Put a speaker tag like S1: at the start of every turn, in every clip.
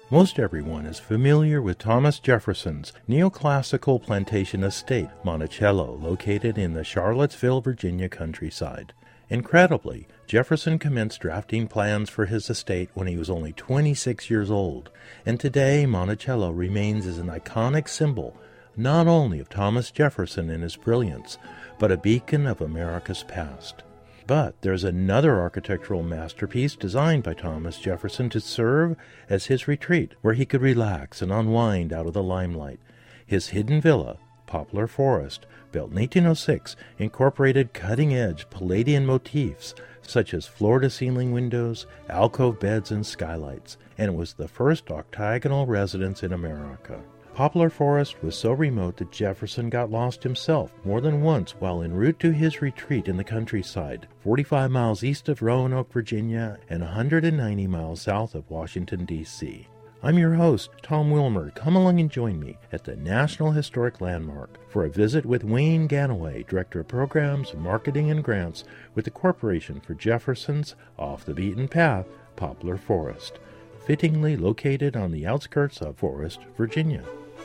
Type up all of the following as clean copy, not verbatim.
S1: Most everyone is familiar with Thomas Jefferson's neoclassical plantation estate, Monticello, located in the Charlottesville, Virginia countryside. Incredibly, Jefferson commenced drafting plans for his estate when he was only 26 years old, and today Monticello remains as an iconic symbol not only of Thomas Jefferson and his brilliance, but a beacon of America's past. But there's another architectural masterpiece designed by Thomas Jefferson to serve as his retreat, where he could relax and unwind out of the limelight. His hidden villa, Poplar Forest, built in 1806, incorporated cutting-edge Palladian motifs such as floor-to-ceiling windows, alcove beds, and skylights, and it was the first octagonal residence in America. Poplar Forest was so remote that Jefferson got lost himself more than once while en route to his retreat in the countryside, 45 miles east of Roanoke, Virginia, and 190 miles south of Washington, D.C. I'm your host, Tom Wilmer. Come along and join me at the National Historic Landmark for a visit with Wayne Ganaway, Director of Programs, Marketing, and Grants with the Corporation for Jefferson's Off the Beaten Path, Poplar Forest, fittingly located on the outskirts of Forest, Virginia.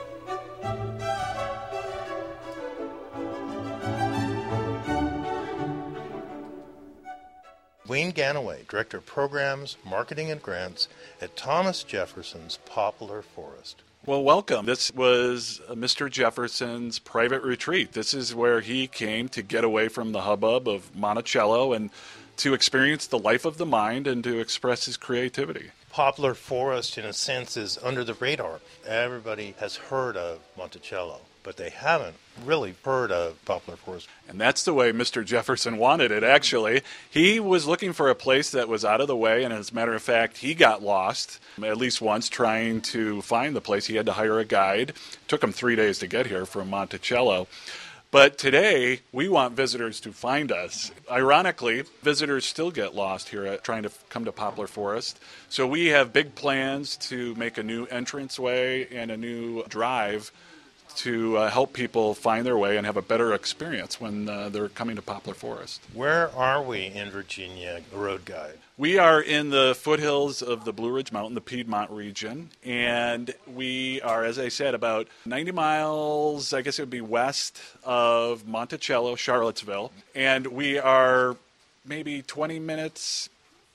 S1: Wayne Ganaway, Director of Programs, Marketing, and Grants at Thomas Jefferson's Poplar Forest.
S2: Well, welcome. This was Mr. Jefferson's private retreat. This is where he came to get away from the hubbub of Monticello and to experience the life of the mind and to express his creativity.
S1: Poplar Forest, in a sense, is under the radar. Everybody has heard of Monticello, but they haven't really heard of Poplar Forest.
S2: And that's the way Mr. Jefferson wanted it, actually. He was looking for a place that was out of the way, and as a matter of fact, he got lost at least once trying to find the place. He had to hire a guide. It took him 3 days to get here from Monticello. But today, we want visitors to find us. Ironically, visitors still get lost here at trying to come to Poplar Forest. So we have big plans to make a new entranceway and a new drive to help people find their way and have a better experience when they're coming to Poplar Forest.
S1: Where are we in Virginia, road guide?
S2: We are in the foothills of the Blue Ridge Mountain, the Piedmont region, and we are, as I said, about 90 miles, I guess it would be west of Monticello, Charlottesville, and we are maybe 20 minutes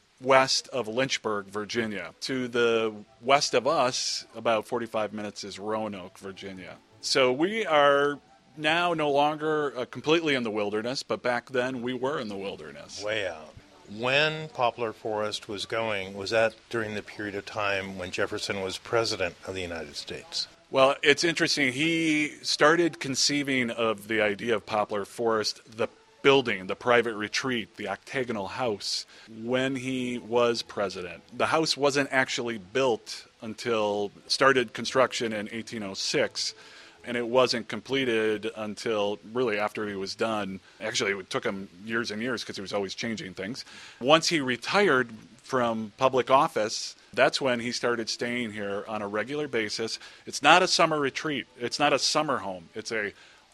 S2: west of Lynchburg, Virginia. To the west of us, about 45 minutes, is Roanoke, Virginia. So we are now no longer completely in the wilderness, but back then we were in the wilderness.
S1: Way out. When Poplar Forest was going, was that during the period of time when Jefferson was president of the United States?
S2: Well, it's interesting. He started conceiving of the idea of Poplar Forest, the building, the private retreat, the octagonal house, when he was president. The house wasn't actually built until started construction in 1806. And it wasn't completed until really after he was done. Actually, it took him years and years because he was always changing things. Once he retired from public office, that's when he started staying here on a regular basis. It's not a summer retreat. It's not a summer home. It's a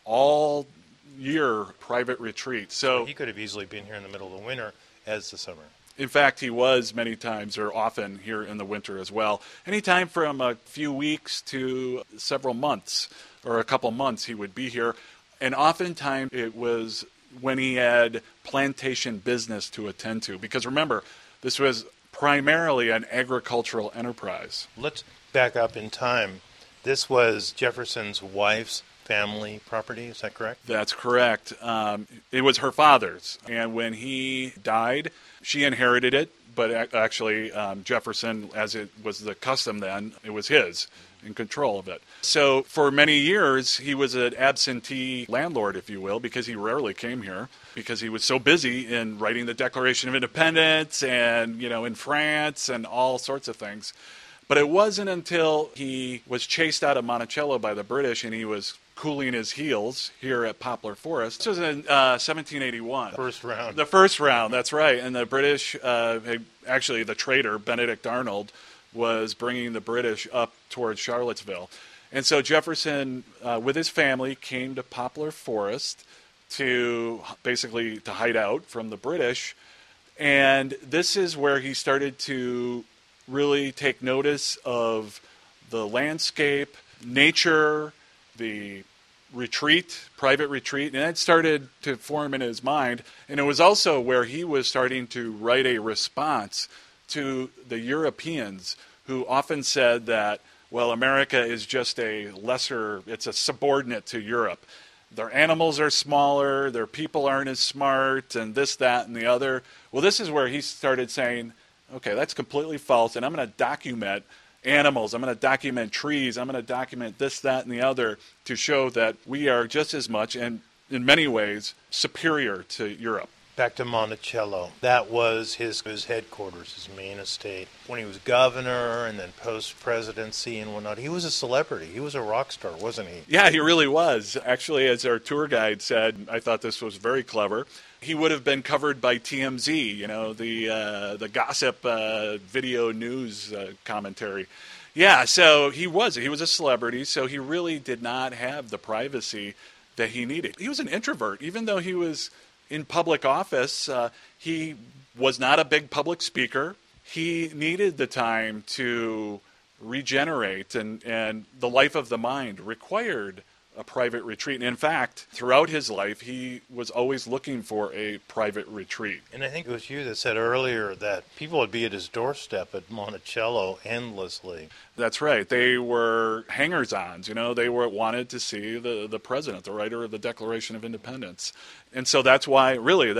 S2: all-year private retreat. So
S1: he could have easily been here in the middle of the winter as the summer.
S2: In fact, he was many times or often here in the winter as well. Anytime from a few weeks to several months or a couple months he would be here. And oftentimes it was when he had plantation business to attend to. Because remember, this was primarily an agricultural enterprise.
S1: Let's back up in time. This was Jefferson's wife's family property, is that correct?
S2: That's correct. It was her father's. And when he died, she inherited it. But actually, Jefferson, as it was the custom then, it was his, in control of it. So for many years, he was an absentee landlord, if you will, because he rarely came here, because he was so busy in writing the Declaration of Independence and, in France and all sorts of things. But it wasn't until he was chased out of Monticello by the British and he was cooling his heels here at Poplar Forest. This was in 1781.
S1: First round.
S2: The first round, that's right. And the British, actually the trader, Benedict Arnold, was bringing the British up towards Charlottesville. And so Jefferson, with his family, came to Poplar Forest to basically to hide out from the British. And this is where he started to really take notice of the landscape, nature, the retreat, private retreat, and that started to form in his mind. And it was also where he was starting to write a response to the Europeans who often said that, well, America is just it's a subordinate to Europe. Their animals are smaller, their people aren't as smart, and this, that, and the other. Well, this is where he started saying, okay, that's completely false, and I'm going to document animals, I'm going to document trees, I'm going to document this, that, and the other to show that we are just as much, and in many ways, superior to Europe.
S1: Back to Monticello. That was his headquarters, his main estate. When he was governor and then post-presidency and whatnot, he was a celebrity. He was a rock star, wasn't he?
S2: Yeah, he really was. Actually, as our tour guide said, I thought this was very clever. He would have been covered by TMZ, the gossip video news commentary. Yeah, so he was a celebrity, so he really did not have the privacy that he needed. He was an introvert, even though he was in public office. He was not a big public speaker. He needed the time to regenerate, and the life of the mind required a private retreat. And in fact, throughout his life, he was always looking for a private retreat.
S1: And I think it was you that said earlier that people would be at his doorstep at Monticello endlessly.
S2: That's right. They were hangers-ons. They wanted to see the president, the writer of the Declaration of Independence. And so that's why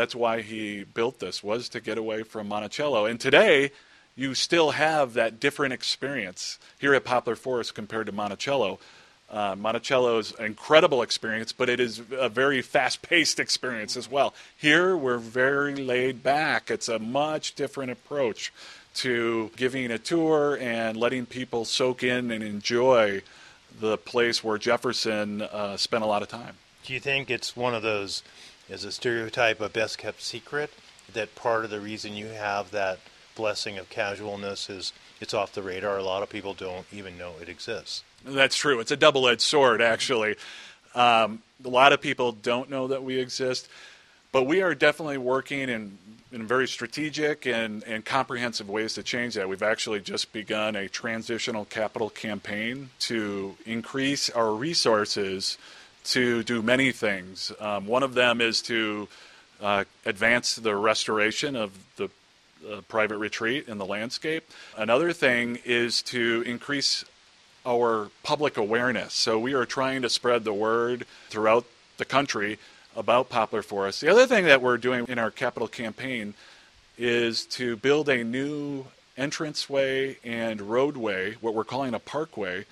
S2: he built this, was to get away from Monticello. And today, you still have that different experience here at Poplar Forest compared to Monticello. Monticello's an incredible experience, but it is a very fast-paced experience as well. Here, we're very laid back. It's a much different approach to giving a tour and letting people soak in and enjoy the place where Jefferson spent a lot of time.
S1: Do you think it's one of those, as a stereotype, a best-kept secret, that part of the reason you have that blessing of casualness is it's off the radar? A lot of people don't even know it exists.
S2: That's true. It's a double-edged sword, actually. A lot of people don't know that we exist, but we are definitely working in very strategic and comprehensive ways to change that. We've actually just begun a transitional capital campaign to increase our resources to do many things. One of them is to advance the restoration of the private retreat and the landscape. Another thing is to increase our public awareness. So we are trying to spread the word throughout the country about Poplar Forest. The other thing that we're doing in our capital campaign is to build a new entranceway and roadway, what we're calling a parkway,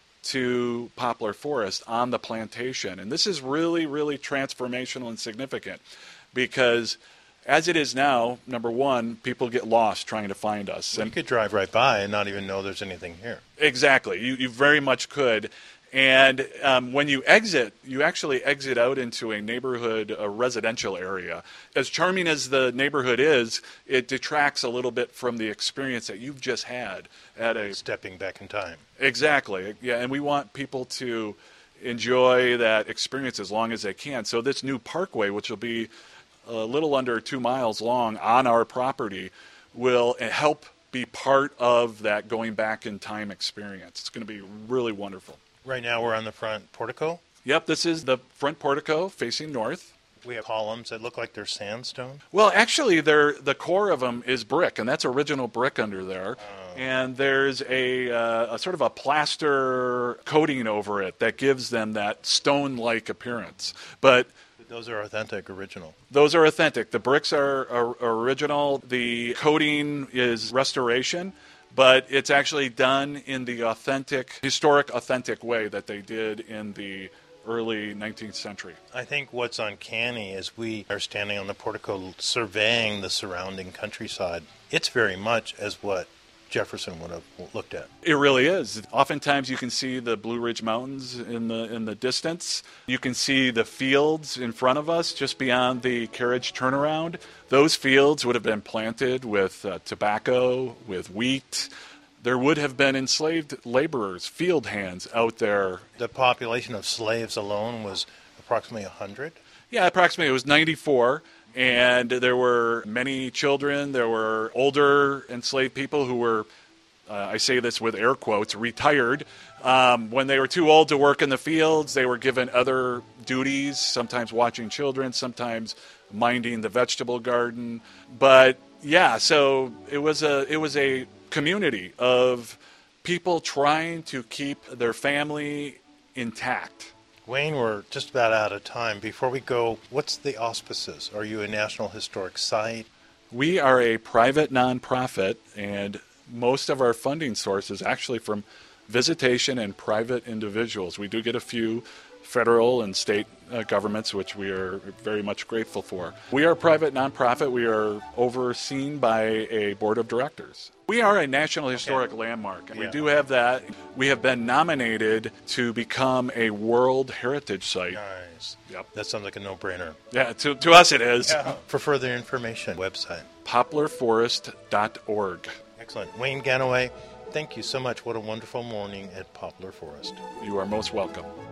S2: to Poplar Forest on the plantation. And this is really, really transformational and significant because as it is now, number one, people get lost trying to find us.
S1: And you could drive right by and not even know there's anything here.
S2: Exactly. You very much could. And when you exit, you actually exit out into a neighborhood, a residential area. As charming as the neighborhood is, it detracts a little bit from the experience that you've just had at a...
S1: Stepping back in time.
S2: Exactly. Yeah, and we want people to enjoy that experience as long as they can. So this new parkway, which will be a little under 2 miles long on our property, will help be part of that going back in time experience. It's going to be really wonderful.
S1: Right now we're on the front portico?
S2: Yep, this is the front portico facing north.
S1: We have columns that look like they're sandstone?
S2: Well, actually, the core of them is brick, and that's original brick under there. Oh. And there's a sort of a plaster coating over it that gives them that stone-like appearance. But
S1: those are authentic, original.
S2: Those are authentic. The bricks are original. The coating is restoration, but it's actually done in the historic authentic way that they did in the early 19th century.
S1: I think what's uncanny is we are standing on the portico surveying the surrounding countryside. It's very much as what Jefferson would have looked at.
S2: It really is. Oftentimes you can see the Blue Ridge Mountains in the distance. You can see the fields in front of us just beyond the carriage turnaround. Those fields would have been planted with tobacco, with wheat. There would have been enslaved laborers, field hands out there.
S1: The population of slaves alone was approximately 100?
S2: Yeah, approximately. It was 94. And there were many children. There were older enslaved people who were I say this with air quotes, retired. When they were too old to work in the fields, they were given other duties, sometimes watching children, sometimes minding the vegetable garden. But yeah, so it was a community of people trying to keep their family intact.
S1: Wayne, we're just about out of time. Before we go, what's the auspices? Are you a National Historic Site?
S2: We are a private nonprofit, and most of our funding source is actually from visitation and private individuals. We do get a few federal and state governments, which we are very much grateful for. We are a private nonprofit. We are overseen by a board of directors. We are a National Historic Landmark, and we do have that. We have been nominated to become a World Heritage Site.
S1: Nice.
S2: Yep.
S1: That sounds like a no-brainer.
S2: Yeah, to us it is.
S1: Yeah. For further information, website.
S2: poplarforest.org.
S1: Excellent. Wayne Ganaway, thank you so much. What a wonderful morning at Poplar Forest.
S2: You are most welcome.